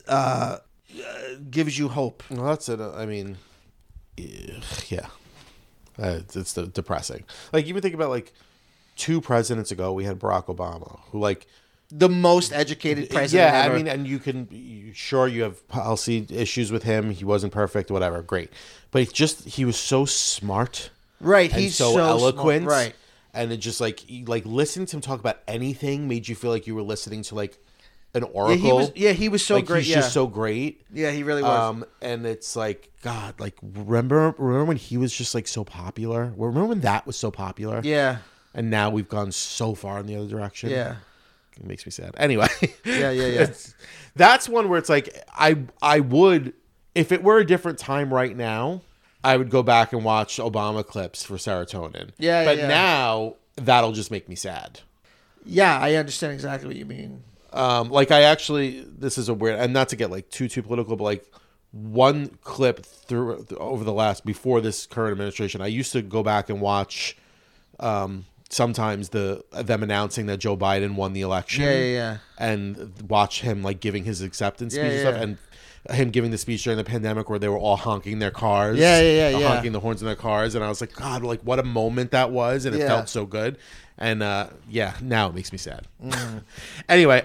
gives you hope. Well, that's it. I mean, yeah, it's depressing. Like even think about like 2 presidents ago, we had Barack Obama, who like the most educated president. Yeah, ever. I mean, and you have policy issues with him. He wasn't perfect, whatever. Great, but he was so smart, right? And he's so eloquent, smart. Right? And it just like listening to him talk about anything made you feel like you were listening to like an oracle. He was so like, great. He's just so great. Yeah, he really was. And it's like, God, like remember when he was just like so popular? Remember when that was so popular? Yeah. And now we've gone so far in the other direction. Yeah. It makes me sad. Anyway. Yeah. That's one where it's like, I would, if it were a different time right now, I would go back and watch Obama clips for serotonin. Yeah. But now that'll just make me sad. Yeah, I understand exactly what you mean. Like I actually, this is a weird, and not to get like too political, but like one clip over the before this current administration, I used to go back and watch, sometimes them announcing that Joe Biden won the election. Yeah. And watch him like giving his acceptance speech and stuff, and him giving the speech during the pandemic where they were all honking their cars. Honking the horns in their cars, and I was like, God, like what a moment that was, and it felt so good. And now it makes me sad. Anyway,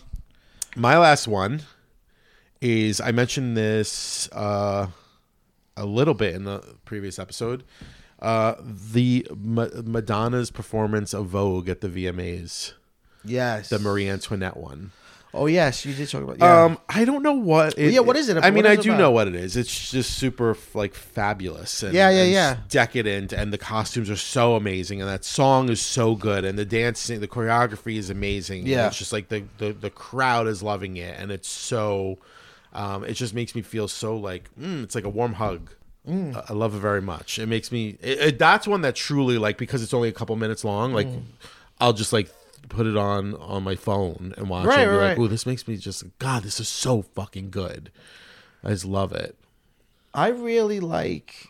my last one is, I mentioned this a little bit in the previous episode. The Madonna's performance of Vogue at the VMAs. Yes. The Marie Antoinette one. Oh yes, you did talk about. Yeah. I don't know what. What is it? I mean, I do know what it is. It's just super like fabulous. And, and decadent, and the costumes are so amazing, and that song is so good, and the dancing, the choreography is amazing. Yeah, and it's just like the crowd is loving it, and it's so. It just makes me feel so like it's like a warm hug. I love it very much. It makes me. That's one that truly like, because it's only a couple minutes long. Like I'll just like put it on my phone and watch it and be like, ooh, this makes me just, God, this is so fucking good. I just love it. I really like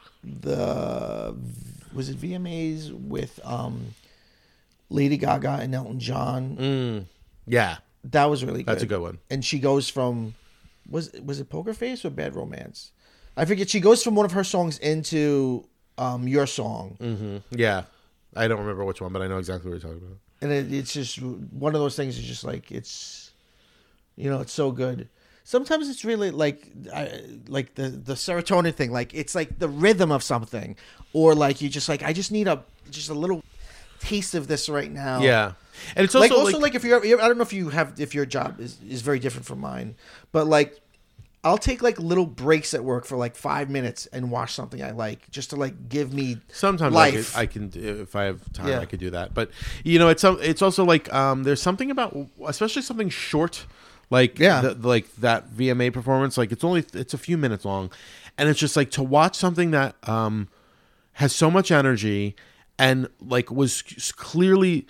was it VMAs with Lady Gaga and Elton John? Yeah. That was really good. That's a good one. And she goes from, was it Poker Face or Bad Romance? I forget. She goes from one of her songs into Your Song. Yeah. I don't remember which one, but I know exactly what you're talking about. And it's just one of those things. It's just like it's so good. Sometimes it's really like the serotonin thing. Like it's like the rhythm of something, or like you just like, I just need a little taste of this right now. Yeah, and it's also like if you're I don't know if your job is very different from mine, but like I'll take like little breaks at work for like 5 minutes and watch something I like, just to like give me sometimes life. I can if I have time I could do that. But it's also like there's something about, especially something short like like that VMA performance, like it's a few minutes long, and it's just like to watch something that has so much energy and like was clearly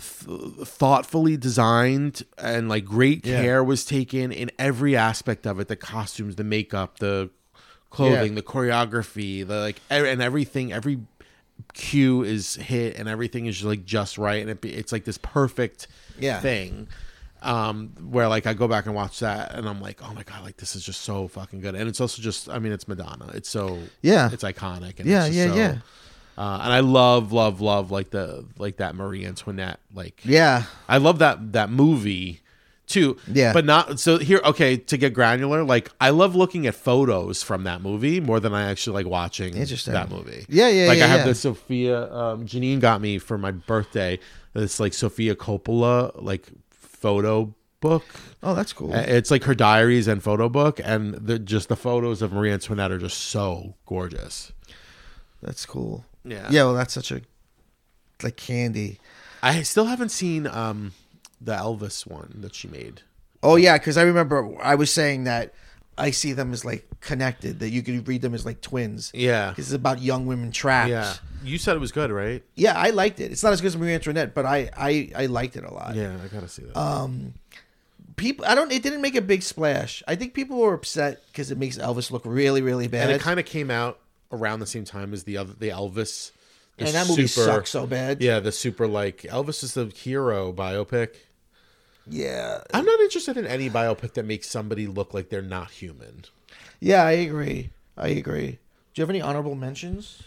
thoughtfully designed, and like great care was taken in every aspect of it. The costumes, the makeup, the clothing, the choreography, the like, and everything. Every cue is hit, and everything is like just right, and it's like this perfect thing. Where like I go back and watch that, and I'm like, oh my god, like this is just so fucking good. And it's also just, I mean, it's Madonna. It's so it's iconic. And and I love like that Marie Antoinette. Like I love that movie too. Yeah, but not so here. Okay, to get granular, like I love looking at photos from that movie more than I actually like watching that movie. Like I have this Sophia. Janine got me for my birthday. This like Sofia Coppola like photo book. Oh, that's cool. It's like her diaries and photo book, and the photos of Marie Antoinette are just so gorgeous. That's cool. Yeah. Well, that's such a like candy. I still haven't seen the Elvis one that she made. Oh yeah, because I remember I was saying that I see them as like connected, that you could read them as like twins. Yeah, because it's about young women trapped. Yeah, you said it was good, right? Yeah, I liked it. It's not as good as Marie Antoinette, but I liked it a lot. Yeah, I gotta see that. People, it didn't make a big splash. I think people were upset because it makes Elvis look really, really bad. And it kind of came out around the same time as the Elvis. And that movie sucks so bad. Yeah, the super like Elvis is the hero biopic. Yeah, I'm not interested in any biopic that makes somebody look like they're not human. Yeah, I agree. Do you have any honorable mentions?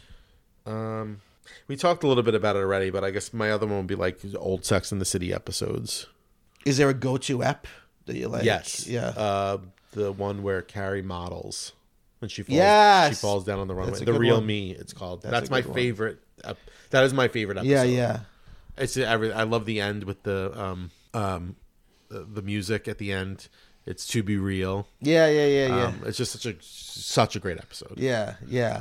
We talked a little bit about it already, but I guess my other one would be like old Sex and the City episodes. Is there a go-to ep that you like? Yes. Yeah. The one where Carrie models when she falls. She falls down on the runway. The Real Me, it's called. That's my favorite. That is my favorite episode. Yeah. It's I love the end with the music at the end. It's To Be Real. Yeah. It's just such a great episode. Yeah.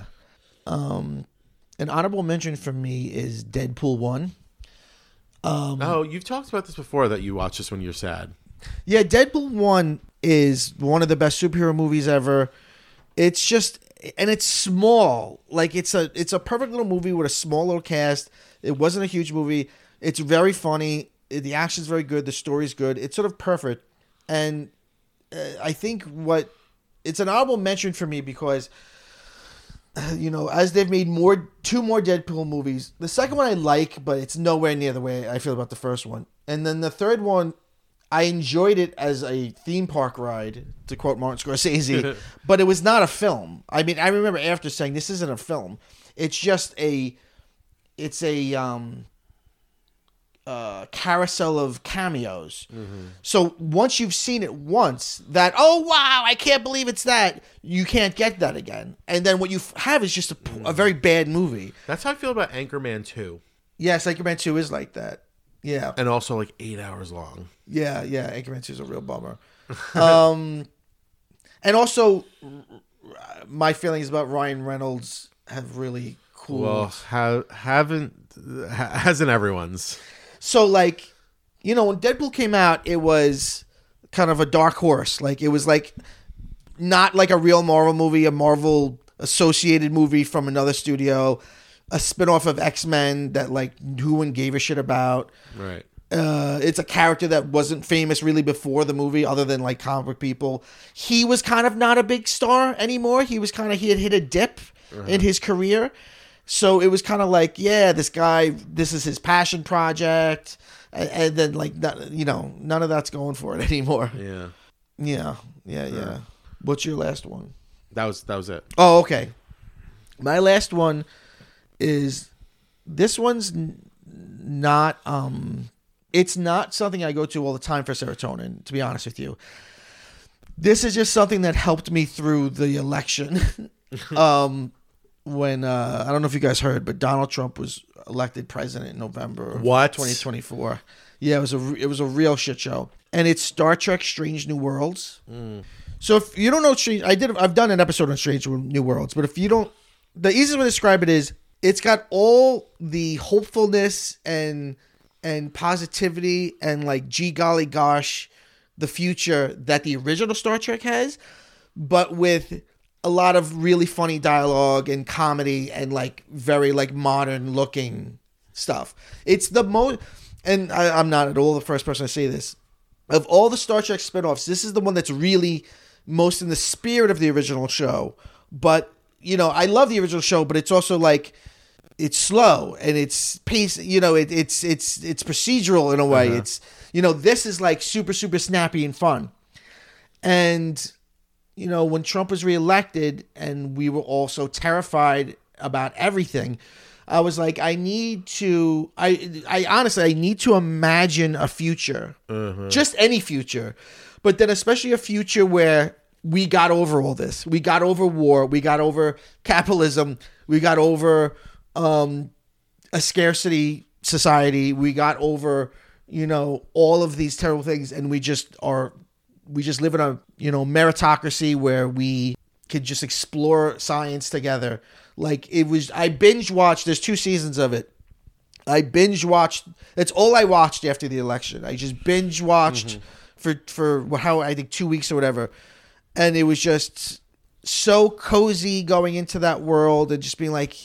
An honorable mention for me is Deadpool 1. You've talked about this before, that you watch this when you're sad. Yeah, Deadpool 1 is one of the best superhero movies ever. It's just, and it's small. Like it's a perfect little movie with a small little cast. It wasn't a huge movie. It's very funny. The action's very good. The story's good. It's sort of perfect. And I think it's an honorable mention for me because, as they've made two more Deadpool movies, the second one I like, but it's nowhere near the way I feel about the first one. And then the third one, I enjoyed it as a theme park ride, to quote Martin Scorsese, but it was not a film. I mean, I remember after saying, this isn't a film. It's just a carousel of cameos. Mm-hmm. So once you've seen it once, oh wow, I can't believe it's that, you can't get that again. And then what you have is just a very bad movie. That's how I feel about Anchorman 2. Yes, Anchorman 2 is like that. Yeah. And also like 8 hours long. Yeah. Anchorman 2 is a real bummer. And also, my feelings about Ryan Reynolds have really cooled. Well, hasn't everyone's? So, like, when Deadpool came out, it was kind of a dark horse. Like, it was like not like a real Marvel movie, a Marvel associated movie from another studio, a spinoff of X-Men that like who one gave a shit about. Right. It's a character that wasn't famous really before the movie, other than like comic book people. He was kind of not a big star anymore. He had hit a dip in his career. So it was kind of like, this guy, this is his passion project. And then like, none of that's going for it anymore. Yeah. What's your last one? That was it. Oh, okay. My last one is, this one's not, it's not something I go to all the time for serotonin, to be honest with you. This is just something that helped me through the election. When I don't know if you guys heard, but Donald Trump was elected president in November 2024. Yeah, it was a real shit show. And it's Star Trek Strange New Worlds. So if you don't know I've done an episode on Strange New Worlds, but if you don't, the easiest way to describe it is, it's got all the hopefulness and positivity and like, gee golly gosh, the future that the original Star Trek has, but with a lot of really funny dialogue and comedy and like very like modern looking stuff. It's the most, and I'm not at all the first person to say this, of all the Star Trek spinoffs, this is the one that's really most in the spirit of the original show. But, you know, I love the original show, but it's also like, it's slow and it's pace, you know, it's procedural in a way. It's, you know, this is like super, super snappy and fun. And, you know, when Trump was reelected and we were all so terrified about everything, I was like, I need to imagine a future, just any future, but then especially a future where we got over all this. We got over war. We got over capitalism. We got over a scarcity society. We got over, you know, all of these terrible things. And we just live in a, you know, meritocracy where we could just explore science together. Like I binge watched, there's 2 seasons of it. I binge watched, that's all I watched after the election. I just binge watched for how, I think 2 weeks or whatever. And it was just so cozy going into that world and just being like,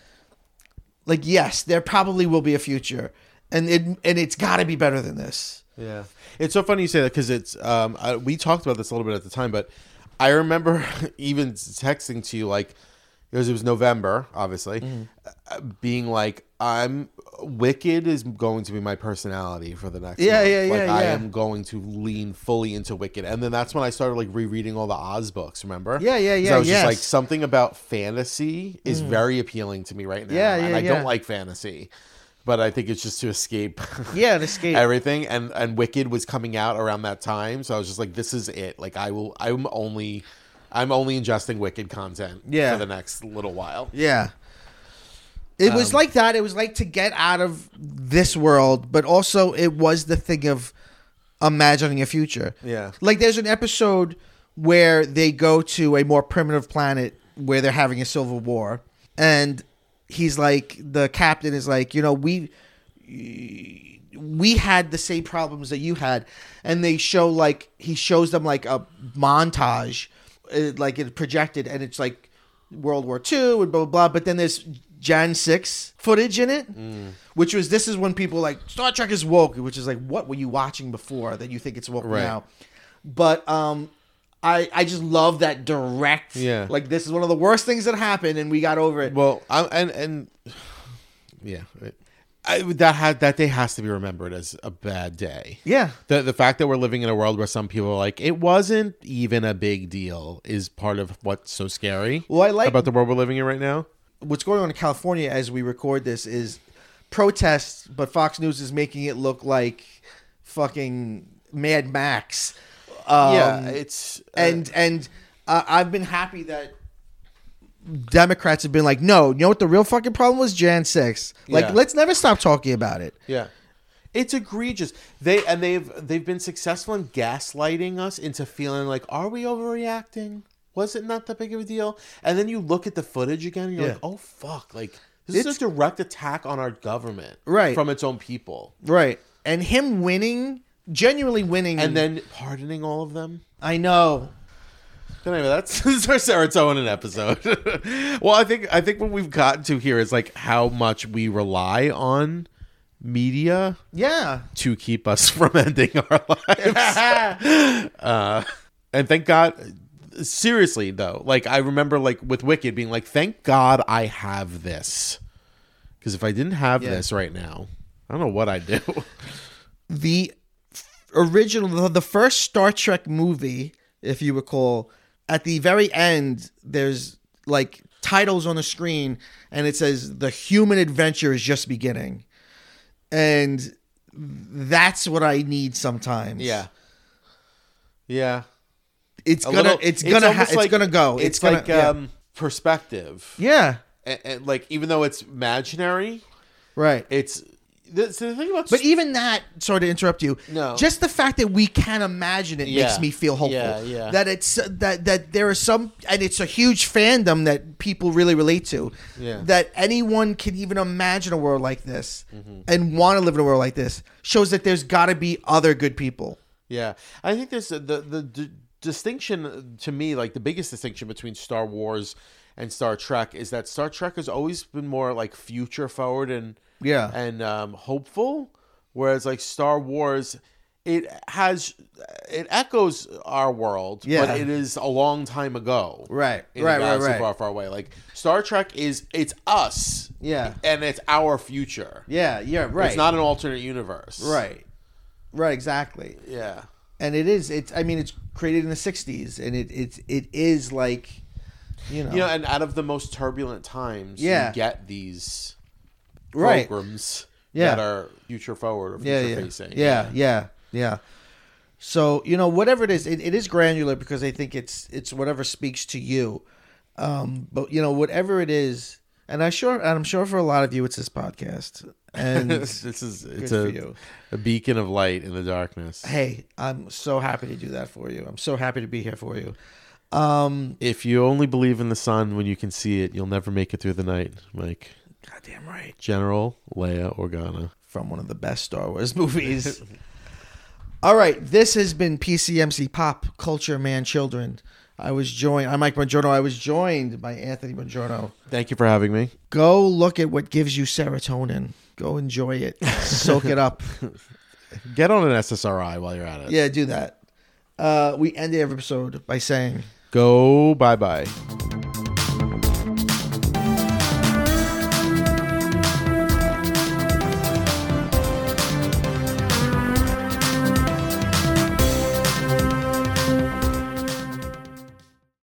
yes, there probably will be a future. And it's got to be better than this. Yeah. It's so funny you say that because it's, we talked about this a little bit at the time, but I remember even texting to you, like, because it was November, obviously, being like, Wicked is going to be my personality for the next month. I am going to lean fully into Wicked. And then that's when I started, like, rereading all the Oz books, remember? Yeah. So I was just like, something about fantasy is very appealing to me right now. And I don't like fantasy. But I think it's just to escape everything. And Wicked was coming out around that time. So I was just like, this is it. Like, I'm only ingesting Wicked content for the next little while. Yeah. It was like that. It was like to get out of this world, but also it was the thing of imagining a future. Yeah. Like there's an episode where they go to a more primitive planet where they're having a civil war. And he's like, the captain is like, you know, we had the same problems that you had. And they show like, he shows them like a montage, like it projected, and it's like World War II and blah, blah, blah. But then there's Jan 6 footage in it, which was, this is when people like, Star Trek is woke, which is like, what were you watching before that you think it's woke now? But I just love that direct, like, this is one of the worst things that happened and we got over it. Well, that day has to be remembered as a bad day. Yeah. The fact that we're living in a world where some people are like, it wasn't even a big deal, is part of what's so scary about the world we're living in right now. What's going on in California as we record this is protests, but Fox News is making it look like fucking Mad Max. It's and I've been happy that Democrats have been like, no, you know what the real fucking problem was? Jan 6. Like, let's never stop talking about it. Yeah. It's egregious. They've been successful in gaslighting us into feeling like, are we overreacting? Was it not that big of a deal? And then you look at the footage again and you're like, oh fuck, like this is a direct attack on our government. Right. From its own people. Right. And him winning, genuinely winning. And then pardoning all of them. I know. But anyway, that's our serotonin episode. Well, I think what we've gotten to here is like how much we rely on media to keep us from ending our lives. And thank God, seriously though, like I remember like with Wicked being like, thank God I have this, because if I didn't have this right now, I don't know what I'd do. The original, the first Star Trek movie, if you recall, at the very end, there's like titles on the screen and it says the human adventure is just beginning. And that's what I need sometimes. Yeah. Yeah. It's gonna go. It's like perspective. Yeah. And like, even though it's imaginary, right? It's the thing about. But even that, sorry to interrupt you. No. Just the fact that we can imagine it makes me feel hopeful. Yeah. That it's that there are some, and it's a huge fandom that people really relate to. Yeah. That anyone can even imagine a world like this and want to live in a world like this shows that there's got to be other good people. Yeah, I think there's the distinction to me, like the biggest distinction between Star Wars and Star Trek is that Star Trek has always been more like future forward and hopeful, Whereas like Star Wars, it echoes our world, but it is a long time ago. Right. In a galaxy far, far away. Like Star Trek it's us. Yeah. And it's our future. Yeah, right. It's not an alternate universe. Right. Right, exactly. Yeah. And it's created in the 60s, and it is like, and out of the most turbulent times, you get these programs that are future forward or future facing. Yeah. So, whatever it is granular because I think it's whatever speaks to you. But whatever it is, and I'm sure for a lot of you it's this podcast. And it's a beacon of light in the darkness. Hey, I'm so happy to do that for you. I'm so happy to be here for you. If you only believe in the sun when you can see it, you'll never make it through the night, Mike. Goddamn right. General Leia Organa. From one of the best Star Wars movies. All right, this has been PCMC Pop Culture Man Children. I'm Mike Bongiorno. I was joined by Anthony Bongiorno. Thank you for having me. Go look at what gives you serotonin. Go enjoy it. Soak it up. Get on an SSRI while you're at it. Yeah, do that. We end the episode by saying, go bye-bye.